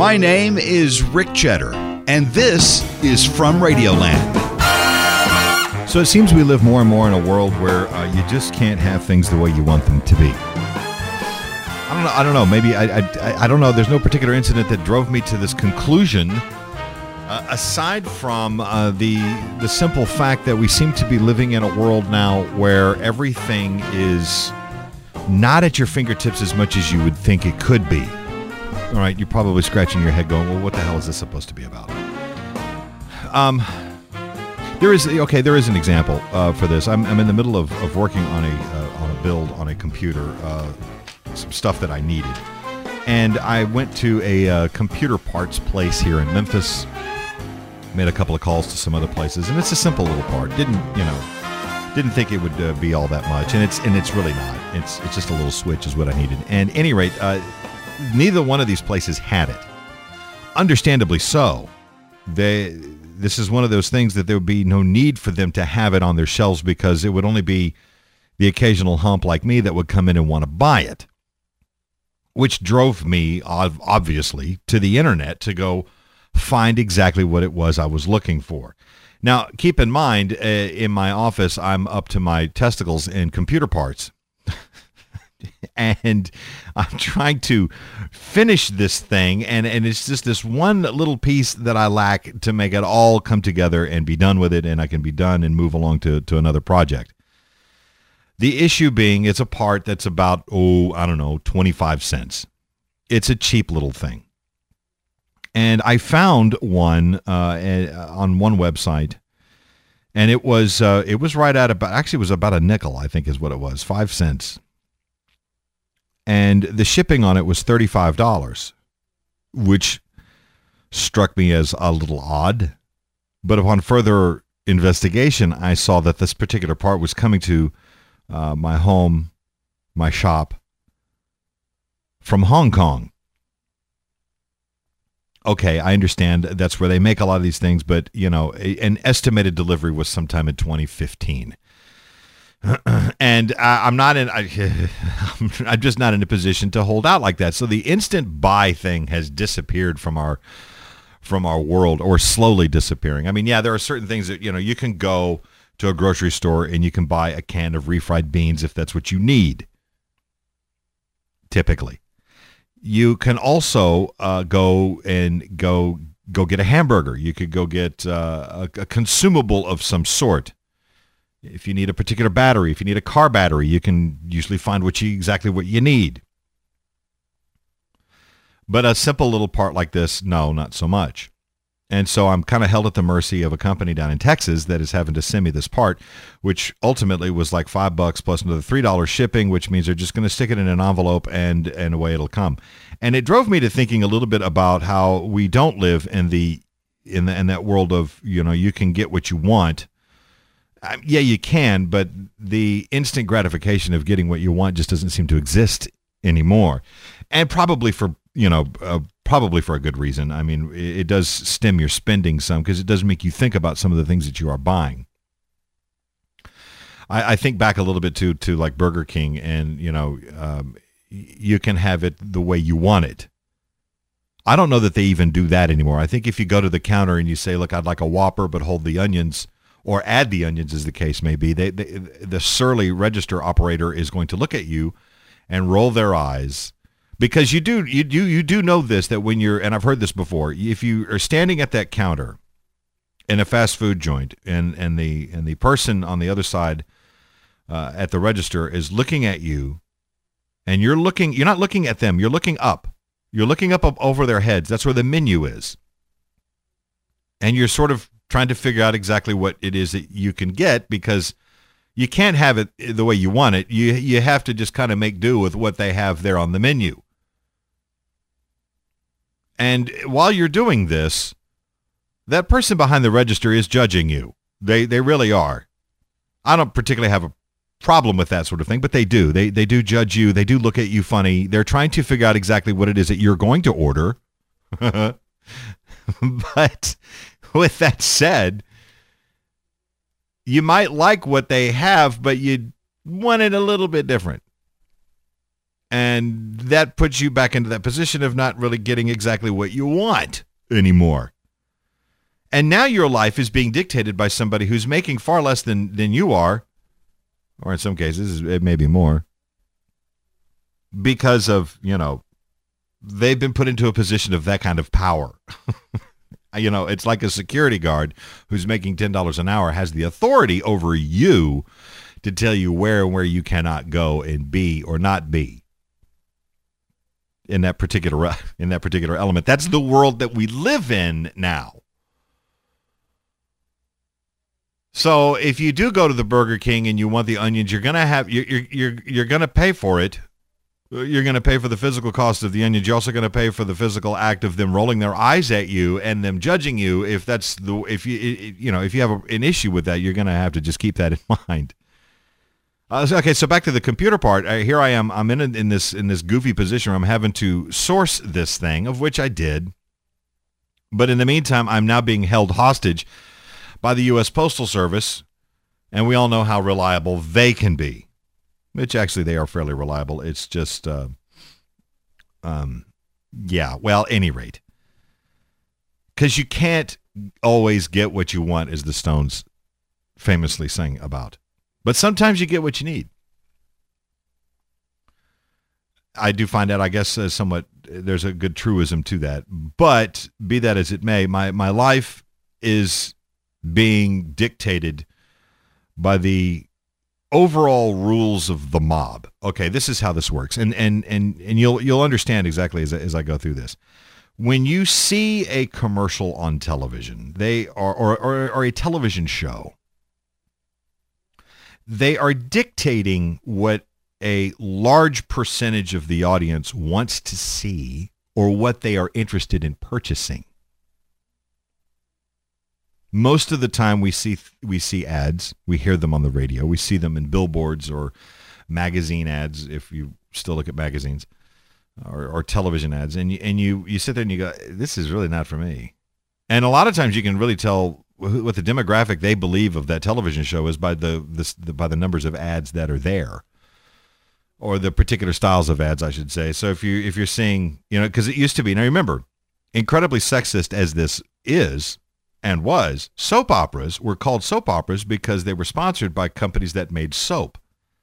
My name is Rick Cheddar, and this is From Radioland. So it seems we live more and more in a world where you just can't have things the way you want them to be. I don't know. Maybe I don't know. There's no particular incident that drove me to this conclusion, aside from the simple fact that we seem to be living in a world now where everything is not at your fingertips as much as you would think it could be. All right, you're probably scratching your head going, well, what the hell is this supposed to be about? There is an example for this. I'm in the middle of working on a build on a computer, some stuff that I needed. And I went to a computer parts place here in Memphis, made a couple of calls to some other places, and it's a simple little part. Didn't think it would be all that much, and it's really not. It's just a little switch is what I needed. And at any rate, neither one of these places had it. Understandably so. This is one of those things that there would be no need for them to have it on their shelves because it would only be the occasional hump like me that would come in and want to buy it, which drove me, obviously, to the internet to go find exactly what it was I was looking for. Now, keep in mind, in my office, I'm up to my testicles in computer parts. And I'm trying to finish this thing, and it's just this one little piece that I lack to make it all come together and be done with it, and I can be done and move along to another project. The issue being it's a part that's about, 25 cents. It's a cheap little thing. And I found one on one website, and it was right at it was about a nickel, I think is what it was, 5 cents. And the shipping on it was $35, which struck me as a little odd. But upon further investigation, I saw that this particular part was coming to my shop, from Hong Kong. Okay, I understand that's where they make a lot of these things, but, an estimated delivery was sometime in 2015. And I'm just not in a position to hold out like that. So the instant buy thing has disappeared from our world, or slowly disappearing. I mean, yeah, there are certain things that, you can go to a grocery store and you can buy a can of refried beans if that's what you need. Typically, you can also go get a hamburger. You could go get a consumable of some sort. If you need a particular battery, if you need a car battery, you can usually find exactly what you need. But a simple little part like this, no, not so much. And so I'm kind of held at the mercy of a company down in Texas that is having to send me this part, which ultimately was like $5 plus another $3 shipping, which means they're just going to stick it in an envelope and away it'll come. And it drove me to thinking a little bit about how we don't live in that world of, you can get what you want. Yeah, you can, but the instant gratification of getting what you want just doesn't seem to exist anymore, and probably for a good reason. I mean, it does stem your spending some because it does make you think about some of the things that you are buying. I think back a little bit to like Burger King, and you can have it the way you want it. I don't know that they even do that anymore. I think if you go to the counter and you say, "Look, I'd like a Whopper, but hold the onions." Or add the onions, as the case may be, the surly register operator is going to look at you and roll their eyes, because you do know this, that when you're, and I've heard this before, if you are standing at that counter in a fast food joint and the person on the other side at the register is looking at you, and you're not looking at them, you're looking up over their heads. That's where the menu is, and you're sort of trying to figure out exactly what it is that you can get, because you can't have it the way you want it. You have to just kind of make do with what they have there on the menu. And while you're doing this, that person behind the register is judging you. They really are. I don't particularly have a problem with that sort of thing, but they do. They do judge you. They do look at you funny. They're trying to figure out exactly what it is that you're going to order. But with that said, you might like what they have, but you want it a little bit different. And that puts you back into that position of not really getting exactly what you want anymore. And now your life is being dictated by somebody who's making far less than you are, or in some cases, it may be more, because of, they've been put into a position of that kind of power. It's like a security guard who's making $10 an hour has the authority over you to tell you where and where you cannot go and be or not be in that particular element. That's the world that we live in now. So if you do go to the Burger King and you want the onions, you're gonna pay for it. You're gonna pay for the physical cost of the onions. You're also gonna pay for the physical act of them rolling their eyes at you and them judging you. If you have an issue with that, you're gonna have to just keep that in mind. Okay, so back to the computer part. Here I am. I'm in this goofy position where I'm having to source this thing, of which I did. But in the meantime, I'm now being held hostage by the U.S. Postal Service, and we all know how reliable they can be, which actually they are fairly reliable. It's just, any rate. Because you can't always get what you want, as the Stones famously sang about. But sometimes you get what you need. I do find out, I guess, there's a good truism to that. But be that as it may, my life is being dictated by the overall rules of the mob. Okay, this is how this works, and you'll understand exactly as I go through this. When you see a commercial on television, they are or a television show, they are dictating what a large percentage of the audience wants to see or what they are interested in purchasing. Most of the time we see ads, we hear them on the radio, we see them in billboards or magazine ads, if you still look at magazines, or television ads, and you sit there and you go, this is really not for me. And a lot of times you can really tell what the demographic they believe of that television show is by the numbers of ads that are there, or the particular styles of ads, I should say. So if you're seeing, because it used to be, now remember, incredibly sexist as this is and was, soap operas were called soap operas because they were sponsored by companies that made soap.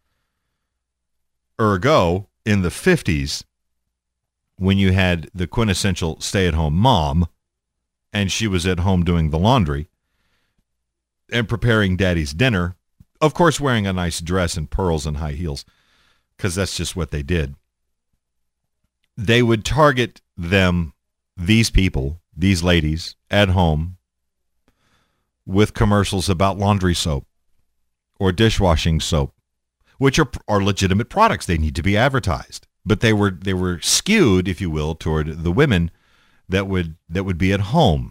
Ergo, in the 50s, when you had the quintessential stay-at-home mom, and she was at home doing the laundry and preparing daddy's dinner, of course wearing a nice dress and pearls and high heels, because that's just what they did. They would target these people, these ladies, at home with commercials about laundry soap or dishwashing soap, which are legitimate products. They need to be advertised. But they were skewed, if you will, toward the women that would be at home.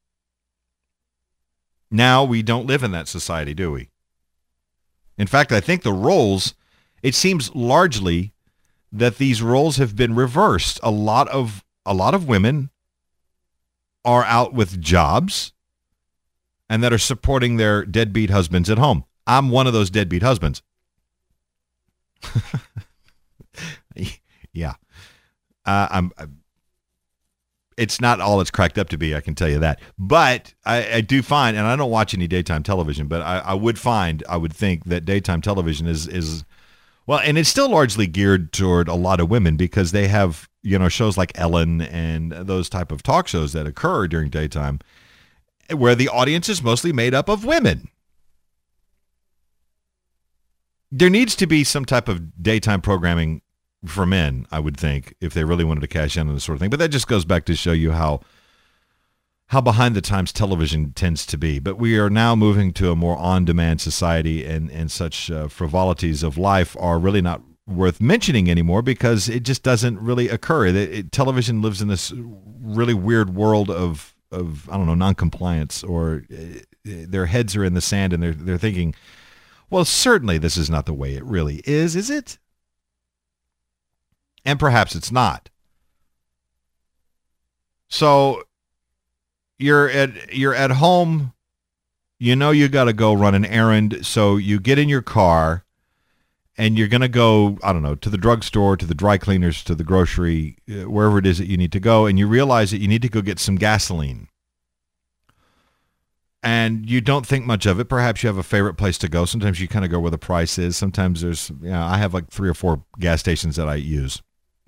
Now we don't live in that society, do we? In fact, I think the roles, it seems largely that these roles have been reversed. A lot of women are out with jobs and that are supporting their deadbeat husbands at home. I'm one of those deadbeat husbands. Yeah. It's not all it's cracked up to be, I can tell you that. But I do find, and I don't watch any daytime television, but I would think that daytime television is well, and it's still largely geared toward a lot of women because they have, shows like Ellen and those type of talk shows that occur during daytime where the audience is mostly made up of women. There needs to be some type of daytime programming for men, I would think, if they really wanted to cash in on this sort of thing. But that just goes back to show you how behind the times television tends to be. But we are now moving to a more on-demand society, and such frivolities of life are really not worth mentioning anymore because it just doesn't really occur. Television lives in this really weird world of I don't know, non-compliance, or their heads are in the sand and they're thinking, well, certainly this is not the way it really is it? And perhaps it's not. So you're at home, you got to go run an errand, so you get in your car and you're going to go, I don't know, to the drugstore, to the dry cleaners, to the grocery, wherever it is that you need to go, and you realize that you need to go get some gasoline. And you don't think much of it. Perhaps you have a favorite place to go. Sometimes you kind of go where the price is. Sometimes there's, I have like 3 or 4 gas stations that I use.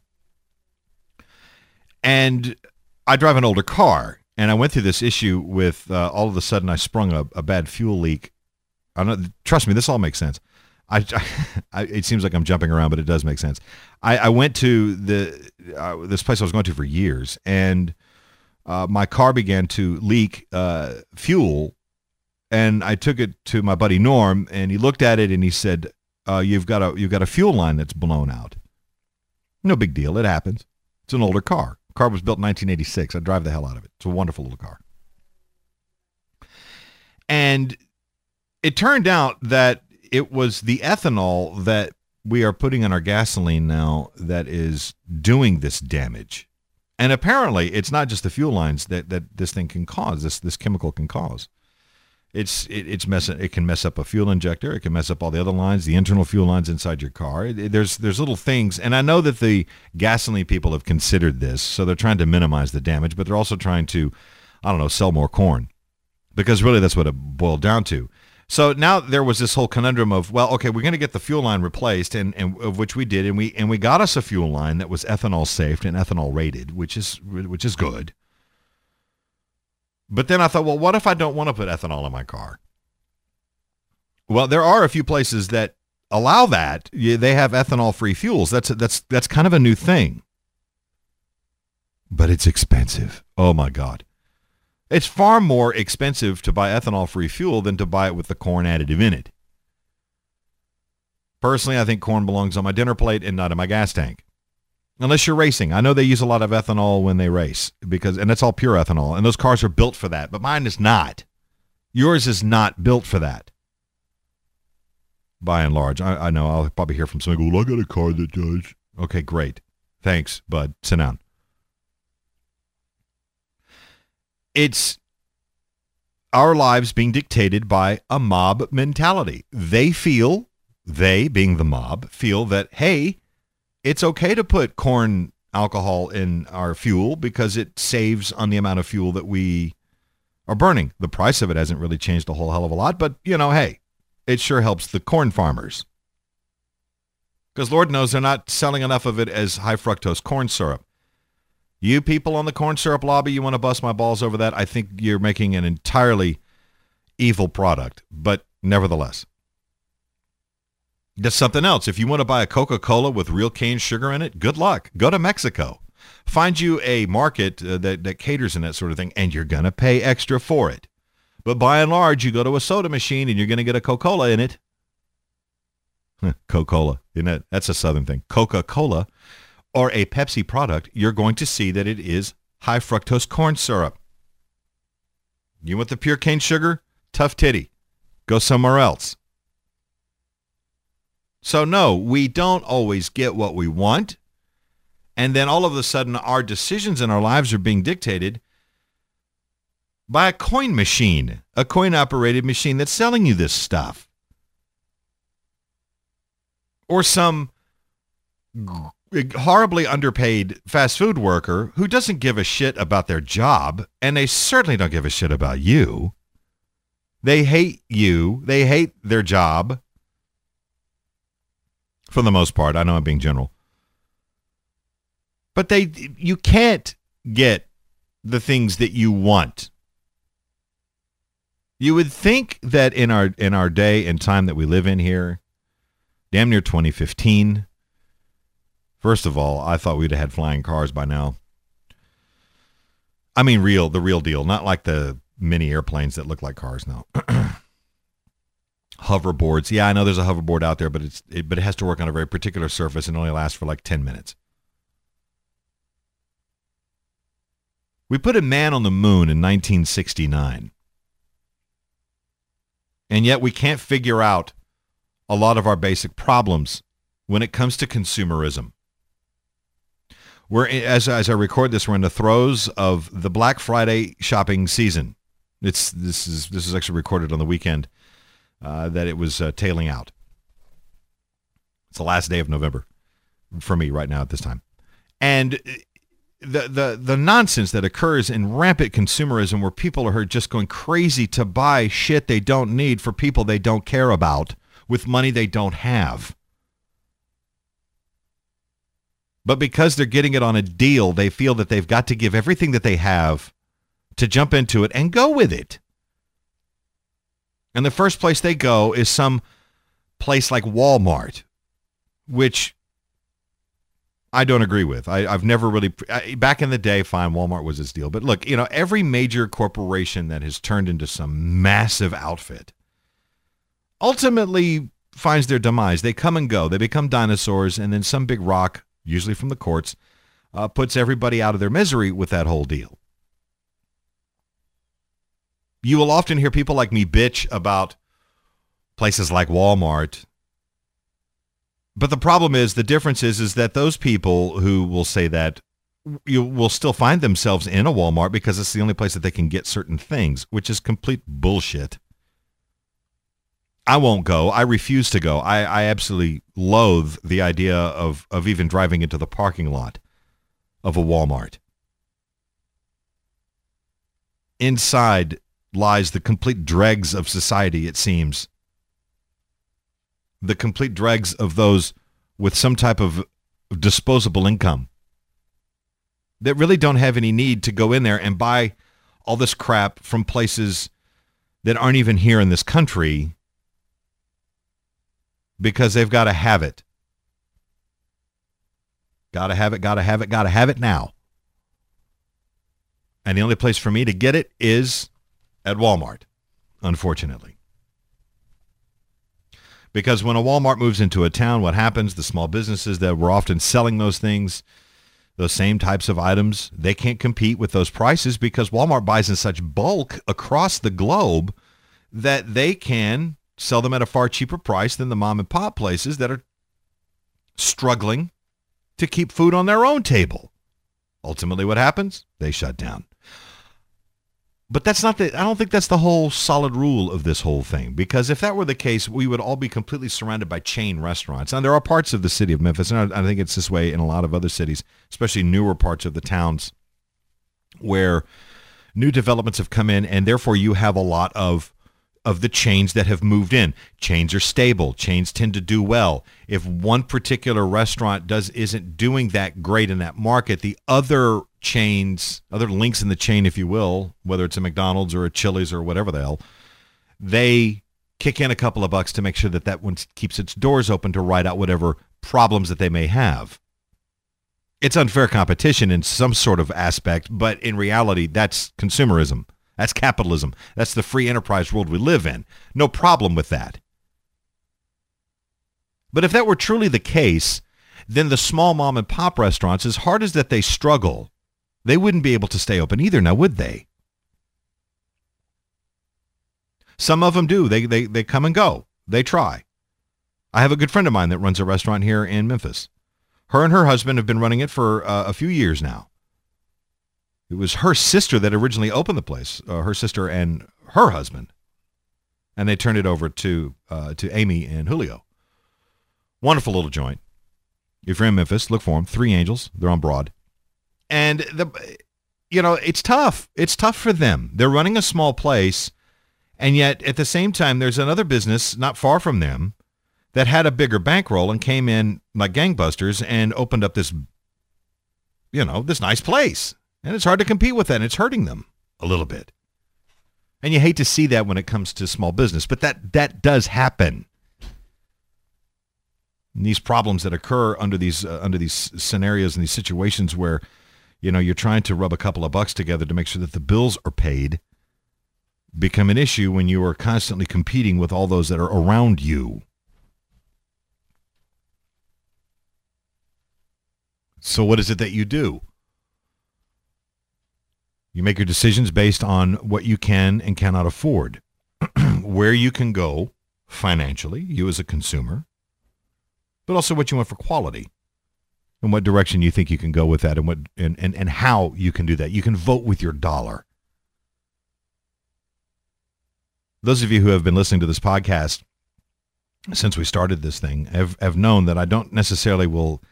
And I drive an older car, and I went through this issue with all of a sudden I sprung a bad fuel leak. Trust me, this all makes sense. It seems like I'm jumping around, but it does make sense. I went to this place I was going to for years, and my car began to leak fuel, and I took it to my buddy Norm, and he looked at it and he said, "You've got a fuel line that's blown out." No big deal. It happens. It's an older car. The car was built in 1986. I drive the hell out of it. It's a wonderful little car. And it turned out that it was the ethanol that we are putting in our gasoline now that is doing this damage. And apparently, it's not just the fuel lines that this thing can cause. This chemical can cause. It can mess up a fuel injector. It can mess up all the other lines, the internal fuel lines inside your car. There's little things, and I know that the gasoline people have considered this, so they're trying to minimize the damage, but they're also trying to, sell more corn, because really that's what it boiled down to. So now there was this whole conundrum of, well, okay, we're going to get the fuel line replaced, and of which we did, and we got us a fuel line that was ethanol safe and ethanol rated, which is good. But then I thought, well, what if I don't want to put ethanol in my car? Well, there are a few places that allow that. They have ethanol-free fuels. That's kind of a new thing. But it's expensive. Oh, my God. It's far more expensive to buy ethanol-free fuel than to buy it with the corn additive in it. Personally, I think corn belongs on my dinner plate and not in my gas tank. Unless you're racing. I know they use a lot of ethanol when they race, and that's all pure ethanol, and those cars are built for that, but mine is not. Yours is not built for that. By and large. I know I'll probably hear from somebody, well, I got a car that does. Okay, great. Thanks, bud. Sit down. It's our lives being dictated by a mob mentality. They, being the mob, feel that, hey, it's okay to put corn alcohol in our fuel because it saves on the amount of fuel that we are burning. The price of it hasn't really changed a whole hell of a lot, but, hey, it sure helps the corn farmers. Because Lord knows they're not selling enough of it as high fructose corn syrup. You people on the corn syrup lobby, you want to bust my balls over that? I think you're making an entirely evil product, but nevertheless. Just something else. If you want to buy a Coca-Cola with real cane sugar in it, good luck. Go to Mexico. Find you a market that caters in that sort of thing, and you're going to pay extra for it. But by and large, you go to a soda machine, and you're going to get a Coca-Cola in it. Coca-Cola, isn't it? That's a Southern thing. Coca-Cola or a Pepsi product, you're going to see that it is high fructose corn syrup. You want the pure cane sugar? Tough titty. Go somewhere else. So no, we don't always get what we want. And then all of a sudden, our decisions in our lives are being dictated by a coin machine, a coin-operated machine that's selling you this stuff. Or some horribly underpaid fast food worker who doesn't give a shit about their job, and they certainly don't give a shit about you. They hate you. They hate their job. For the most part. I know I'm being general. But you can't get the things that you want. You would think that in our day and time that we live in here, damn near 2015, first of all, I thought we'd have had flying cars by now. I mean the real deal, not like the mini airplanes that look like cars now. Hoverboards. Yeah, I know there's a hoverboard out there, but it has to work on a very particular surface and only lasts for like 10 minutes. We put a man on the moon in 1969. And yet we can't figure out a lot of our basic problems when it comes to consumerism. As I record this, we're in the throes of the Black Friday shopping season. This is actually recorded on the weekend. That it was tailing out. It's the last day of November for me right now at this time. And the nonsense that occurs in rampant consumerism where people are just going crazy to buy shit they don't need for people they don't care about with money they don't have. But because they're getting it on a deal, they feel that they've got to give everything that they have to jump into it and go with it. And the first place they go is some place like Walmart, which I don't agree with. I've never really, back in the day, fine, Walmart was this deal. But look, every major corporation that has turned into some massive outfit ultimately finds their demise. They come and go. They become dinosaurs, and then some big rock, usually from the courts, puts everybody out of their misery with that whole deal. You will often hear people like me bitch about places like Walmart. But the problem is, the difference is that those people who will say that you will still find themselves in a Walmart because it's the only place that they can get certain things, which is complete bullshit. I won't go. I refuse to go. I absolutely loathe the idea of even driving into the parking lot of a Walmart. Inside lies the complete dregs of society, it seems. The complete dregs of those with some type of disposable income that really don't have any need to go in there and buy all this crap from places that aren't even here in this country because they've got to have it. Got to have it now. And the only place for me to get it is at Walmart, unfortunately. Because when a Walmart moves into a town, what happens? The small businesses that were often selling those things, those same types of items, they can't compete with those prices because Walmart buys in such bulk across the globe that they can sell them at a far cheaper price than the mom and pop places that are struggling to keep food on their own table. Ultimately, what happens? They shut down. But that's not I don't think that's the whole solid rule of this whole thing, because if that were the case, we would all be completely surrounded by chain restaurants. And there are parts of the city of Memphis, and I think it's this way in a lot of other cities, especially newer parts of the towns, where new developments have come in, and therefore you have a lot of the chains that have moved in. Chains are stable. Chains tend to do well. If one particular restaurant isn't doing that great in that market, the other chains, other links in the chain, if you will, whether it's a McDonald's or a Chili's or whatever the hell, they kick in a couple of bucks to make sure that one keeps its doors open to ride out whatever problems that they may have. It's unfair competition in some sort of aspect, but in reality, that's consumerism. That's capitalism. That's the free enterprise world we live in. No problem with that. But if that were truly the case, then the small mom and pop restaurants, as hard as that they struggle, they wouldn't be able to stay open either, now would they? Some of them do. They come and go. They try. I have a good friend of mine that runs a restaurant here in Memphis. Her and her husband have been running it for a few years now. It was her sister that originally opened the place, her sister and her husband. And they turned it over to Amy and Julio. Wonderful little joint. If you're in Memphis, look for them. Three Angels. They're on Broad. And, it's tough. It's tough for them. They're running a small place, and yet at the same time, there's another business not far from them that had a bigger bankroll and came in like gangbusters and opened up this, this nice place. And it's hard to compete with that, and it's hurting them a little bit. And you hate to see that when it comes to small business, but that does happen. And these problems that occur under these scenarios and these situations where, you're trying to rub a couple of bucks together to make sure that the bills are paid, become an issue when you are constantly competing with all those that are around you. So what is it that you do? You make your decisions based on what you can and cannot afford, where you can go financially, you as a consumer, but also what you want for quality and what direction you think you can go with that and how you can do that. You can vote with your dollar. Those of you who have been listening to this podcast since we started this thing, have known that I don't necessarily will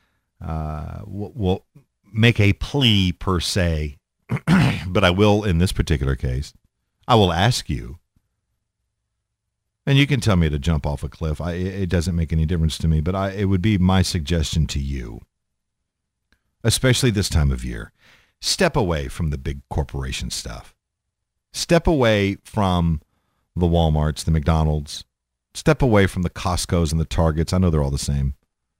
make a plea per se, but I will in this particular case. I will ask you, and you can tell me to jump off a cliff. It doesn't make any difference to me, but it would be my suggestion to you, especially this time of year. Step away from the big corporation stuff. Step away from the Walmarts, the McDonald's. Step away from the Costco's and the Targets. I know they're all the same.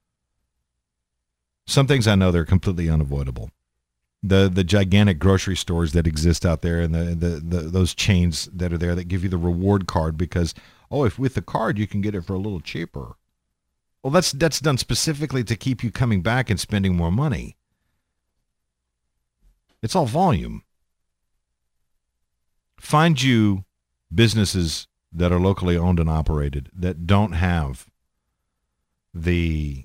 Some things I know they're completely unavoidable. The gigantic grocery stores that exist out there, and those chains that are there that give you the reward card because, if with the card you can get it for a little cheaper. Well, that's done specifically to keep you coming back and spending more money. It's all volume. Find you businesses that are locally owned and operated that don't have the,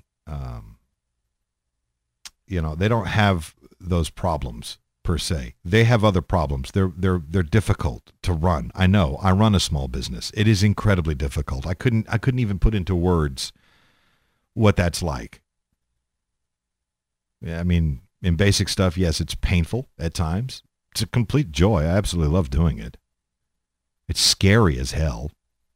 they don't have those problems per se. They have other problems. They're difficult to run. I know. I run a small business. It is incredibly difficult. I couldn't even put into words what that's like. Yeah, I mean, in basic stuff, yes, it's painful at times. It's a complete joy. I absolutely love doing it. It's scary as hell.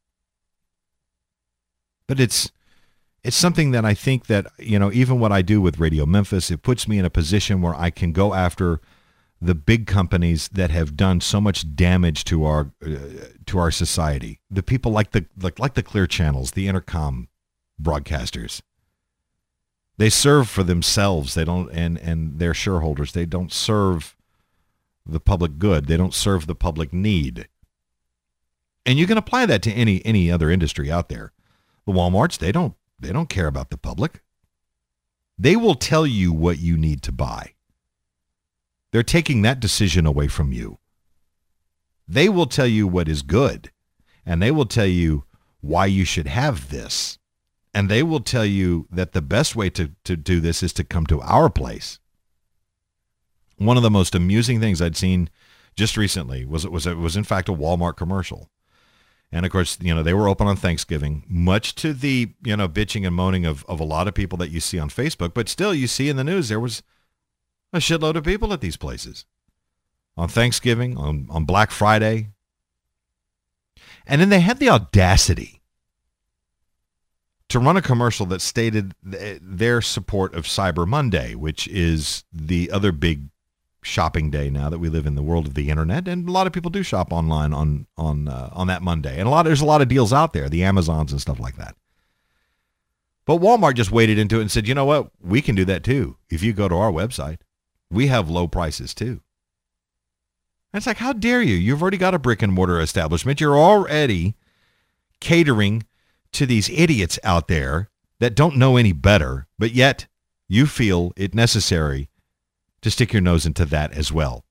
But it's something that I think that, even what I do with Radio Memphis, it puts me in a position where I can go after the big companies that have done so much damage to our society. The people like the Clear Channels, the Intercom broadcasters. They serve for themselves. They don't, and their shareholders. They don't serve the public good. They don't serve the public need. And you can apply that to any other industry out there. The Walmarts, they don't care about the public. They will tell you what you need to buy. They're taking that decision away from you. They will tell you what is good, and they will tell you why you should have this. And they will tell you that the best way to do this is to come to our place. One of the most amusing things I'd seen just recently was in fact a Walmart commercial. And of course, they were open on Thanksgiving, much to the, bitching and moaning of a lot of people that you see on Facebook. But still, you see in the news, there was a shitload of people at these places on Thanksgiving, on Black Friday. And then they had the audacity to run a commercial that stated their support of Cyber Monday, which is the other big shopping day now that we live in the world of the internet, and a lot of people do shop online on that Monday, and there's a lot of deals out there, the Amazons and stuff like that. But Walmart just waded into it and said, you know what, we can do that too. If you go to our website, we have low prices too. And it's like, how dare you? You've already got a brick and mortar establishment. You're already catering to these idiots out there that don't know any better, but yet you feel it necessary to stick your nose into that as well.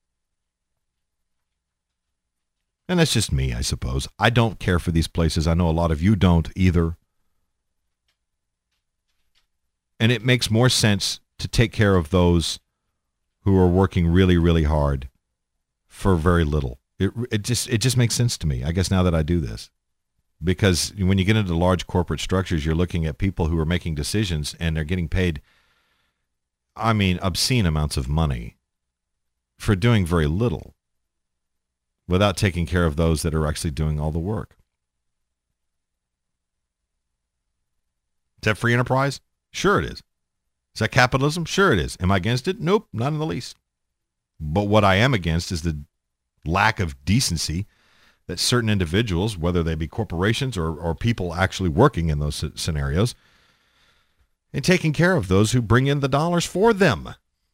And that's just me, I suppose. I don't care for these places. I know a lot of you don't either. And it makes more sense to take care of those who are working really, really hard for very little. It just makes sense to me, I guess, now that I do this. Because when you get into large corporate structures, you're looking at people who are making decisions and they're getting paid, obscene amounts of money for doing very little without taking care of those that are actually doing all the work. Is that free enterprise? Sure it is. Is that capitalism? Sure it is. Am I against it? Nope, not in the least. But what I am against is the lack of decency that certain individuals, whether they be corporations or people actually working in those scenarios, and taking care of those who bring in the dollars for them.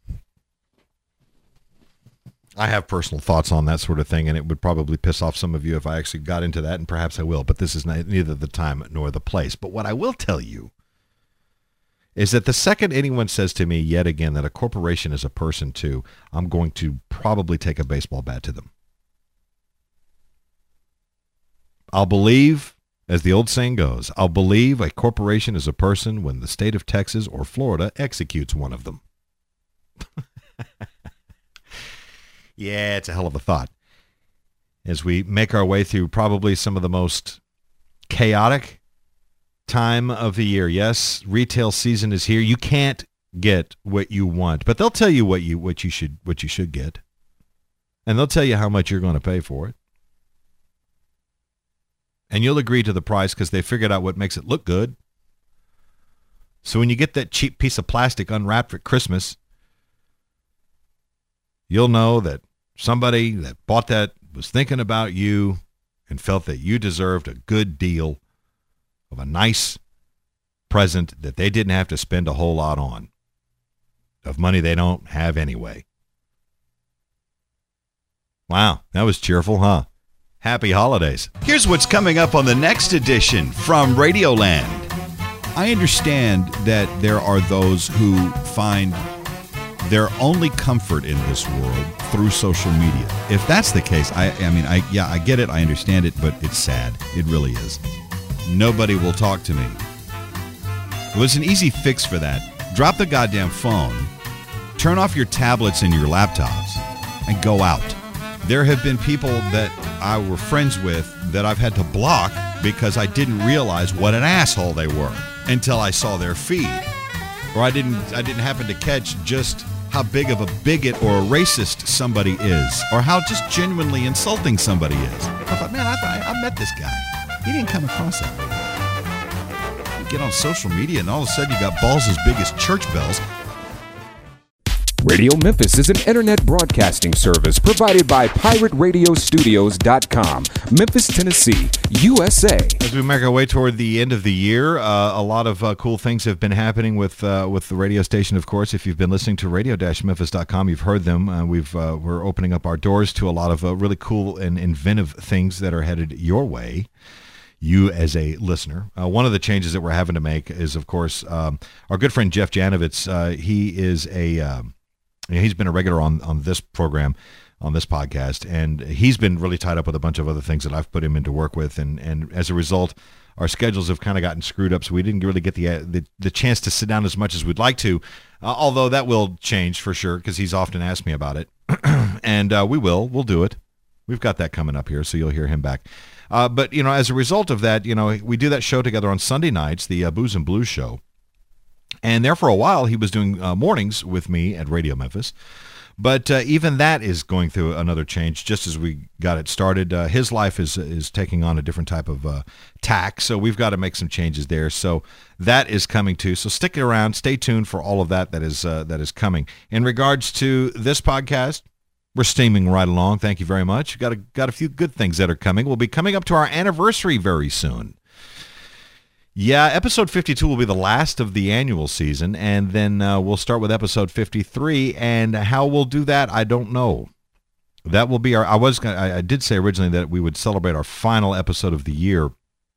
I have personal thoughts on that sort of thing, and it would probably piss off some of you if I actually got into that, and perhaps I will, but this is neither the time nor the place. But what I will tell you is that the second anyone says to me yet again that a corporation is a person too, I'm going to probably take a baseball bat to them. I'll believe, as the old saying goes, I'll believe a corporation is a person when the state of Texas or Florida executes one of them. Yeah, it's a hell of a thought. As we make our way through probably some of the most chaotic time of the year. Yes, retail season is here. You can't get what you want, but they'll tell you what you should get, and they'll tell you how much you're going to pay for it, and you'll agree to the price because they figured out what makes it look good. So when you get that cheap piece of plastic unwrapped at Christmas, you'll know that somebody that bought that was thinking about you and felt that you deserved a good deal of a nice present that they didn't have to spend a whole lot on, of money they don't have anyway. Wow, that was cheerful, huh? Happy holidays. Here's what's coming up on the next edition from Radioland. I understand that there are those who find their only comfort in this world through social media. If that's the case, I get it, I understand it, but it's sad. It really is. Nobody will talk to me. Well, there's an easy fix for that. Drop the goddamn phone, turn off your tablets and your laptops, and go out. There have been people that I were friends with that I've had to block because I didn't realize what an asshole they were until I saw their feed. Or I didn't happen to catch just how big of a bigot or a racist somebody is, or how just genuinely insulting somebody is. I thought, man, I met this guy. He didn't come across that way. You get on social media and all of a sudden you got balls as big as church bells. Radio Memphis is an internet broadcasting service provided by PirateRadioStudios.com, Memphis, Tennessee, USA. As we make our way toward the end of the year, a lot of cool things have been happening with the radio station, of course. If you've been listening to radio-memphis.com, you've heard them. We're opening up our doors to a lot of really cool and inventive things that are headed your way. You as a listener. One of the changes that we're having to make is, of course, our good friend Jeff Janovitz. He is he's been a regular on this program, on this podcast, and he's been really tied up with a bunch of other things that I've put him into work with, and as a result, our schedules have kind of gotten screwed up, so we didn't really get the chance to sit down as much as we'd like to, although that will change for sure, because he's often asked me about it, and we'll do it. We've got that coming up here, so you'll hear him back. But, as a result of that, we do that show together on Sunday nights, the Booze and Blues show. And there for a while, he was doing mornings with me at Radio Memphis. But even that is going through another change just as we got it started. His life is taking on a different type of tack, so we've got to make some changes there. So that is coming too. So stick around. Stay tuned for all of that is coming. In regards to this podcast, we're steaming right along. Thank you very much. Got a few good things that are coming. We'll be coming up to our anniversary very soon. Yeah, episode 52 will be the last of the annual season, and then we'll start with episode 53, and how we'll do that, I don't know. That will be I did say originally that we would celebrate our final episode of the year,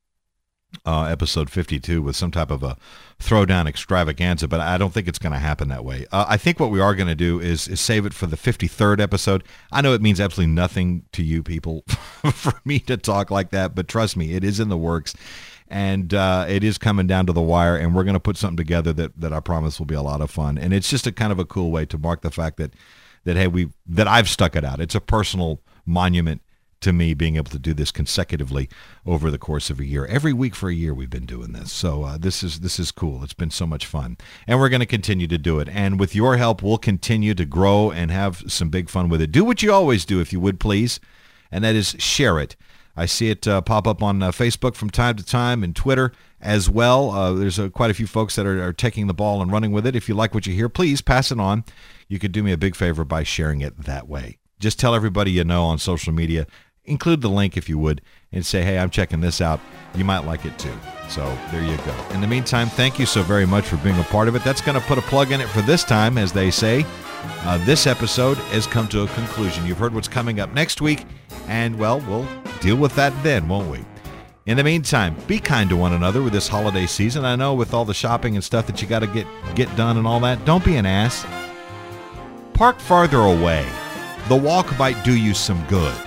episode 52, with some type of a throwdown extravaganza, but I don't think it's going to happen that way. I think what we are going to do is save it for the 53rd episode. I know it means absolutely nothing to you people for me to talk like that, but trust me, it is in the works. And it is coming down to the wire, and we're going to put something together that I promise will be a lot of fun. And it's just a kind of a cool way to mark the fact that I've stuck it out. It's a personal monument to me being able to do this consecutively over the course of a year. Every week for a year we've been doing this. So this is cool. It's been so much fun. And we're going to continue to do it. And with your help, we'll continue to grow and have some big fun with it. Do what you always do, if you would, please, and that is share it. I see it pop up on Facebook from time to time and Twitter as well. There's quite a few folks that are taking the ball and running with it. If you like what you hear, please pass it on. You could do me a big favor by sharing it that way. Just tell everybody you know on social media. Include the link if you would and say, hey, I'm checking this out. You might like it too. So there you go. In the meantime, thank you so very much for being a part of it. That's going to put a plug in it for this time, as they say. This episode has come to a conclusion. You've heard what's coming up next week, and, well, we'll deal with that then, won't we? In the meantime, be kind to one another with this holiday season. I know with all the shopping and stuff that you got to get done and all that, don't be an ass. Park farther away. The walk might do you some good.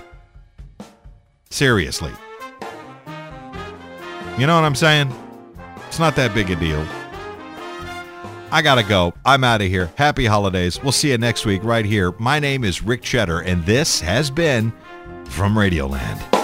Seriously. You know what I'm saying? It's not that big a deal. I gotta go. I'm out of here. Happy holidays. We'll see you next week right here. My name is Rick Cheddar, and this has been From Radioland.